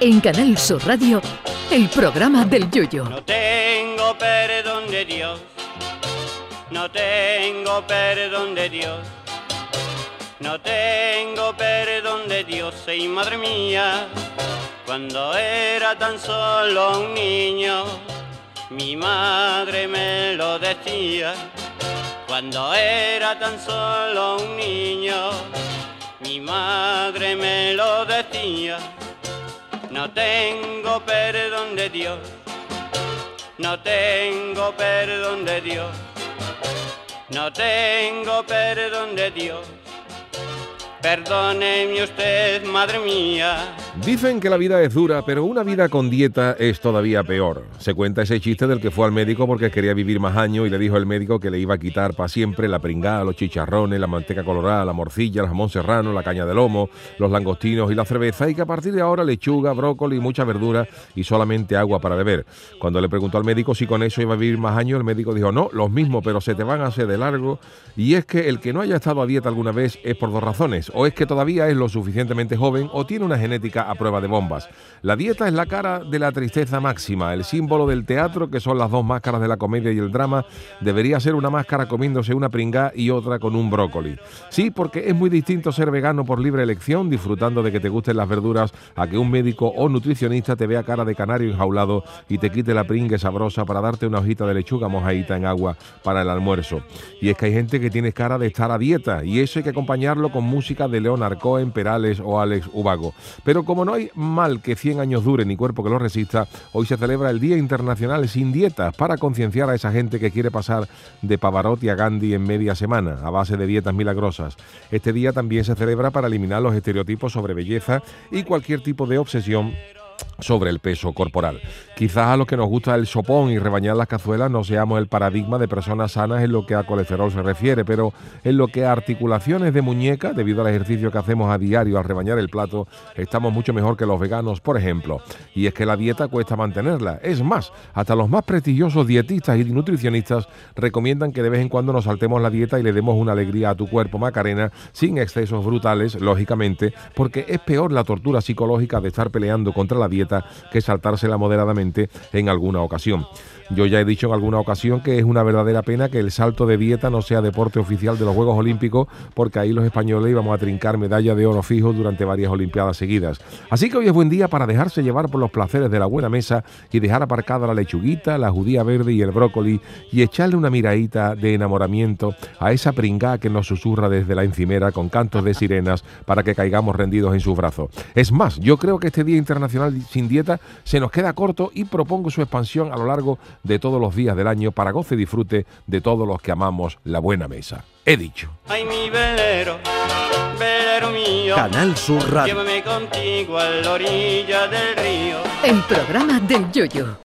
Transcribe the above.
En Canal Sur Radio, el programa del Yoyo. No tengo perdón de Dios, no tengo perdón de Dios, no tengo perdón de Dios, y madre mía, cuando era tan solo un niño, mi madre me lo decía. Cuando era tan solo un niño, mi madre me lo decía. No tengo perdón de Dios, no tengo perdón de Dios, no tengo perdón de Dios. Perdóneme usted, madre mía. Dicen que la vida es dura, pero una vida con dieta es todavía peor. Se cuenta ese chiste del que fue al médico porque quería vivir más años y le dijo el médico que le iba a quitar para siempre la pringada, los chicharrones, la manteca colorada, la morcilla, el jamón serrano, la caña de lomo, los langostinos y la cerveza, y que a partir de ahora lechuga, brócoli, mucha verdura y solamente agua para beber. Cuando le preguntó al médico si con eso iba a vivir más años, el médico dijo: no, los mismos, pero se te van a hacer de largo. Y es que el que no haya estado a dieta alguna vez es por dos razones: o es que todavía es lo suficientemente joven, o tiene una genética a prueba de bombas. La dieta es la cara de la tristeza máxima, el símbolo del teatro, que son las dos máscaras de la comedia y el drama. Debería ser una máscara comiéndose una pringá y otra con un brócoli. Sí, porque es muy distinto ser vegano por libre elección, disfrutando de que te gusten las verduras, a que un médico o nutricionista te vea cara de canario enjaulado y te quite la pringue sabrosa para darte una hojita de lechuga mojadita en agua para el almuerzo. Y es que hay gente que tiene cara de estar a dieta, y eso hay que acompañarlo con música de León Arcoen, Perales o Alex Ubago. Pero como no hay mal que 100 años dure ni cuerpo que lo resista, hoy se celebra el Día Internacional Sin Dietas para concienciar a esa gente que quiere pasar de Pavarotti a Gandhi en media semana a base de dietas milagrosas. Este día también se celebra para eliminar los estereotipos sobre belleza y cualquier tipo de obsesión sobre el peso corporal. Quizás a los que nos gusta el sopón y rebañar las cazuelas no seamos el paradigma de personas sanas en lo que a colesterol se refiere, pero en lo que a articulaciones de muñeca, debido al ejercicio que hacemos a diario al rebañar el plato, estamos mucho mejor que los veganos, por ejemplo. Y es que la dieta cuesta mantenerla. Es más, hasta los más prestigiosos dietistas y nutricionistas recomiendan que de vez en cuando nos saltemos la dieta y le demos una alegría a tu cuerpo, Macarena, sin excesos brutales, lógicamente, porque es peor la tortura psicológica de estar peleando contra la dieta que saltársela moderadamente en alguna ocasión. Yo ya he dicho en alguna ocasión que es una verdadera pena que el salto de dieta no sea deporte oficial de los Juegos Olímpicos, porque ahí los españoles íbamos a trincar medalla de oro fijo durante varias Olimpiadas seguidas. Así que hoy es buen día para dejarse llevar por los placeres de la buena mesa y dejar aparcada la lechuguita, la judía verde y el brócoli y echarle una miradita de enamoramiento a esa pringá que nos susurra desde la encimera con cantos de sirenas para que caigamos rendidos en sus brazos. Es más, yo creo que este Día Internacional Sin Dieta se nos queda corto y propongo su expansión a lo largo de todos los días del año para goce y disfrute de todos los que amamos la buena mesa. He dicho. Ay, mi velero, velero mío, Canal Sur Radio. llévame contigo a la orilla del río. El programa del Yoyo.